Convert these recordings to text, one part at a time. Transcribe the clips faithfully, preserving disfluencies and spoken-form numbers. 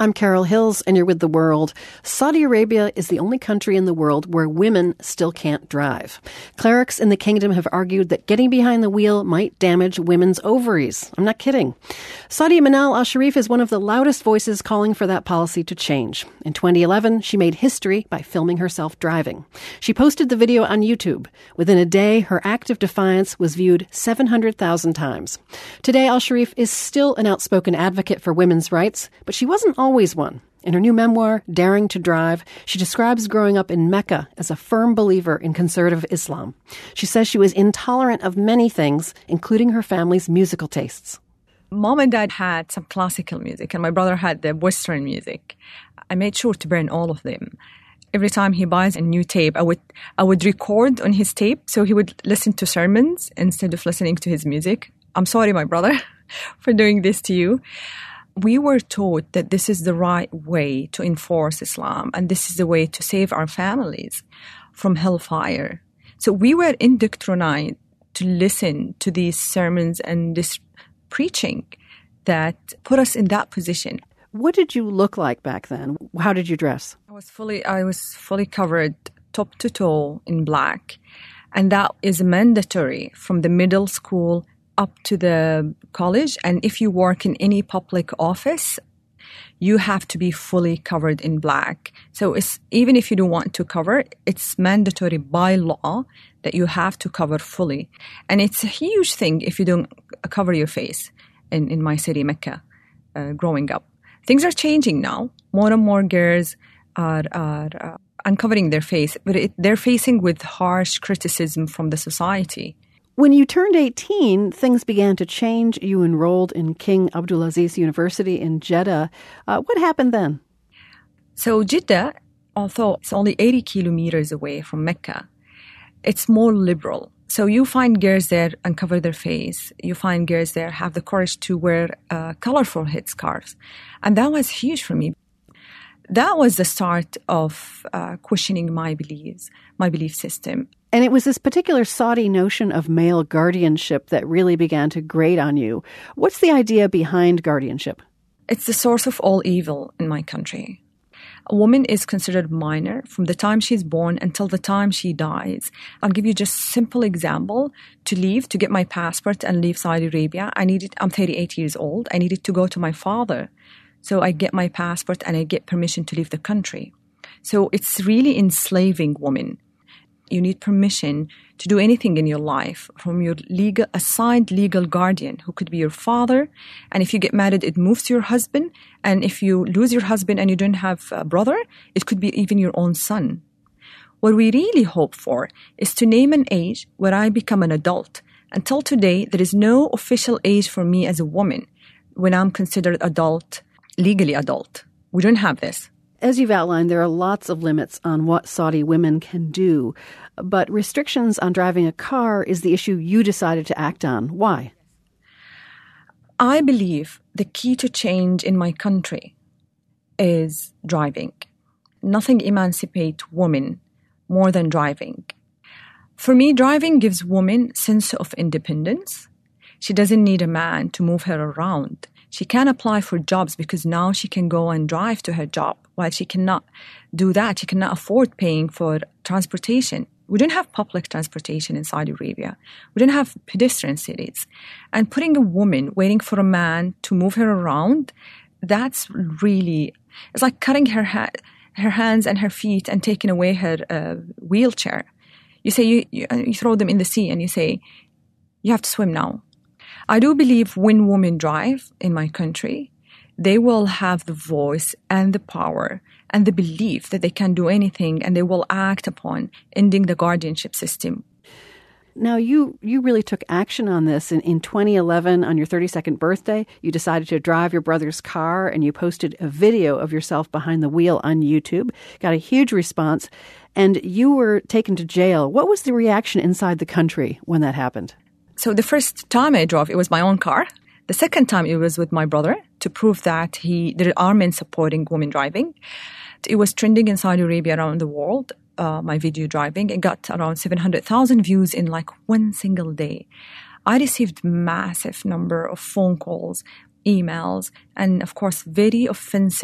I'm Carol Hills, and you're with The World. Saudi Arabia is the only country in the world where women still can't drive. Clerics in the kingdom have argued that getting behind the wheel might damage women's ovaries. I'm not kidding. Saudi Manal Al-Sharif is one of the loudest voices calling for that policy to change. In twenty eleven, she made history by filming herself driving. She posted the video on YouTube. Within a day, her act of defiance was viewed seven hundred thousand times. Today, Al-Sharif is still an outspoken advocate for women's rights, but she wasn't always one. In her new memoir, Daring to Drive, she describes growing up in Mecca as a firm believer in conservative Islam. She says she was intolerant of many things, including her family's musical tastes. Mom and Dad had some classical music, and my brother had the Western music. I made sure to burn all of them. Every time he buys a new tape, I would I would record on his tape, so he would listen to sermons instead of listening to his music. I'm sorry, my brother, for doing this to you. We were taught that this is the right way to enforce Islam, and this is the way to save our families from hellfire. So we were indoctrinated to listen to these sermons and this preaching that put us in that position. What did you look like back then? How did you dress? I was fully, I was fully covered top to toe in black, and that is mandatory from the middle school up to the college. And if you work in any public office, you have to be fully covered in black. So it's, even if you don't want to cover, it's mandatory by law that you have to cover fully. And it's a huge thing if you don't cover your face in, in my city, Mecca, uh, growing up. Things are changing now. More and more girls are, are uh, uncovering their face, but it, they're facing with harsh criticism from the society. When you turned eighteen, things began to change. You enrolled in King Abdulaziz University in Jeddah. Uh, what happened then? So Jeddah, although it's only eighty kilometers away from Mecca, it's more liberal. So you find girls there uncover their face. You find girls there have the courage to wear uh, colorful headscarves. And that was huge for me. That was the start of uh, questioning my beliefs, my belief system. And it was this particular Saudi notion of male guardianship that really began to grate on you. What's the idea behind guardianship? It's the source of all evil in my country. A woman is considered minor from the time she's born until the time she dies. I'll give you just a simple example. To leave, to get my passport and leave Saudi Arabia, I needed, I'm thirty-eight years old. I needed to go to my father. So I get my passport and I get permission to leave the country. So it's really enslaving women. You need permission to do anything in your life from your legal, assigned legal guardian, who could be your father. And if you get married, it moves to your husband. And if you lose your husband and you don't have a brother, it could be even your own son. What we really hope for is to name an age where I become an adult. Until today, there is no official age for me as a woman when I'm considered adult, legally adult. We don't have this. As you've outlined, there are lots of limits on what Saudi women can do, but restrictions on driving a car is the issue you decided to act on. Why? I believe the key to change in my country is driving. Nothing emancipates women more than driving. For me, driving gives women a sense of independence. She doesn't need a man to move her around. She can apply for jobs because now she can go and drive to her job. While she cannot do that, she cannot afford paying for transportation. We don't have public transportation in Saudi Arabia. We don't have pedestrian cities. And putting a woman waiting for a man to move her around, that's really, it's like cutting her, ha- her hands and her feet and taking away her uh, wheelchair. You say, you, you, you throw them in the sea and you say, you have to swim now. I do believe when women drive in my country, they will have the voice and the power and the belief that they can do anything, and they will act upon ending the guardianship system. Now, you, you really took action on this. In, in twenty eleven, on your thirty-second birthday, you decided to drive your brother's car, and you posted a video of yourself behind the wheel on YouTube. Got a huge response, and you were taken to jail. What was the reaction inside the country when that happened? So the first time I drove, it was my own car. The second time it was with my brother to prove that he there are men supporting women driving. It was trending in Saudi Arabia around the world, uh, my video driving. It got around seven hundred thousand views in like one single day. I received massive number of phone calls, emails, and of course, very offensive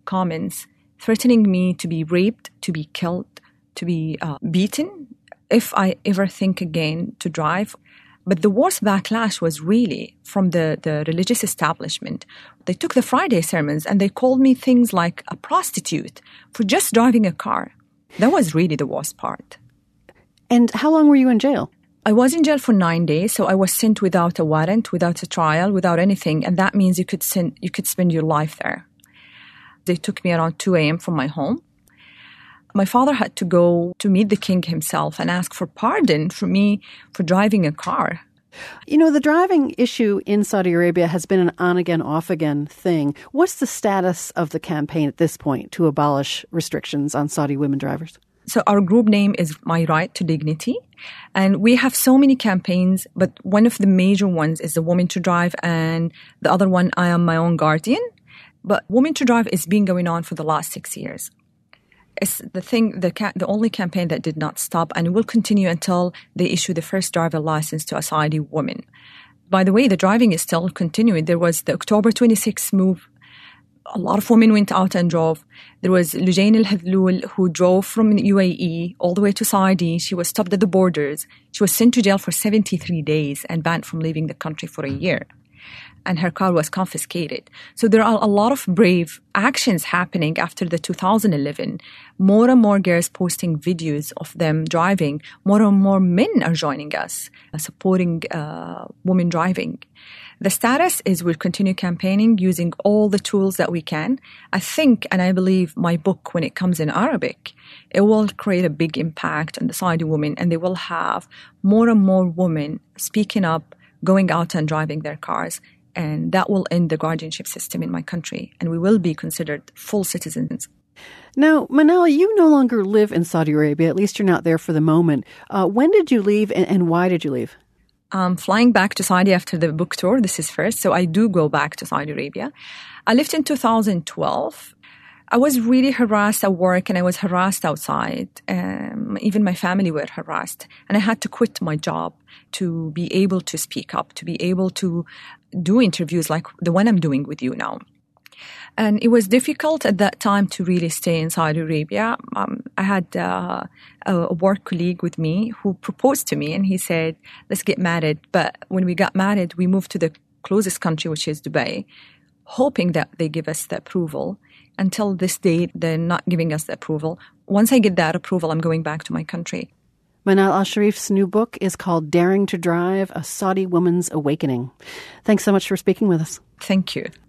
comments threatening me to be raped, to be killed, to be uh, beaten if I ever think again to drive. But the worst backlash was really from the, the religious establishment. They took the Friday sermons and they called me things like a prostitute for just driving a car. That was really the worst part. And how long were you in jail? I was in jail for nine days, so I was sent without a warrant, without a trial, without anything, and that means you could send, you could spend your life there. They took me around two a.m. from my home. My father had to go to meet the king himself and ask for pardon for me for driving a car. You know, the driving issue in Saudi Arabia has been an on-again, off-again thing. What's the status of the campaign at this point to abolish restrictions on Saudi women drivers? So our group name is My Right to Dignity. And we have so many campaigns, but one of the major ones is the Women to Drive, and the other one, I Am My Own Guardian. But Women to Drive is been going on for the last six years. It's the thing, the ca- the only campaign that did not stop, and will continue until they issue the first driver license to a Saudi woman. By the way, the driving is still continuing. There was the October twenty-sixth move. A lot of women went out and drove. There was Lujain al-Hadloul, who drove from U A E all the way to Saudi. She was stopped at the borders. She was sent to jail for seventy-three days and banned from leaving the country for a year. And her car was confiscated. So there are a lot of brave actions happening after the two thousand eleven. More and more girls posting videos of them driving. More and more men are joining us, uh, supporting uh, women driving. The status is we'll continue campaigning using all the tools that we can. I think, and I believe my book, when it comes in Arabic, it will create a big impact on the Saudi women, and they will have more and more women speaking up, going out and driving their cars. And that will end the guardianship system in my country, and we will be considered full citizens. Now, Manal, you no longer live in Saudi Arabia. At least you're not there for the moment. Uh, when did you leave, and, and why did you leave? I'm flying back to Saudi after the book tour. This is first, so I do go back to Saudi Arabia. I left in two thousand twelve. I was really harassed at work, and I was harassed outside. Um, even my family were harassed, and I had to quit my job to be able to speak up, to be able to do interviews like the one I'm doing with you now. And it was difficult at that time to really stay in Saudi Arabia. Um, I had uh, a work colleague with me who proposed to me, and he said, let's get married. But when we got married, we moved to the closest country, which is Dubai, hoping that they give us the approval. Until this date, they're not giving us the approval. Once I get that approval, I'm going back to my country. Manal Al-Sharif's new book is called Daring to Drive, A Saudi Woman's Awakening. Thanks so much for speaking with us. Thank you.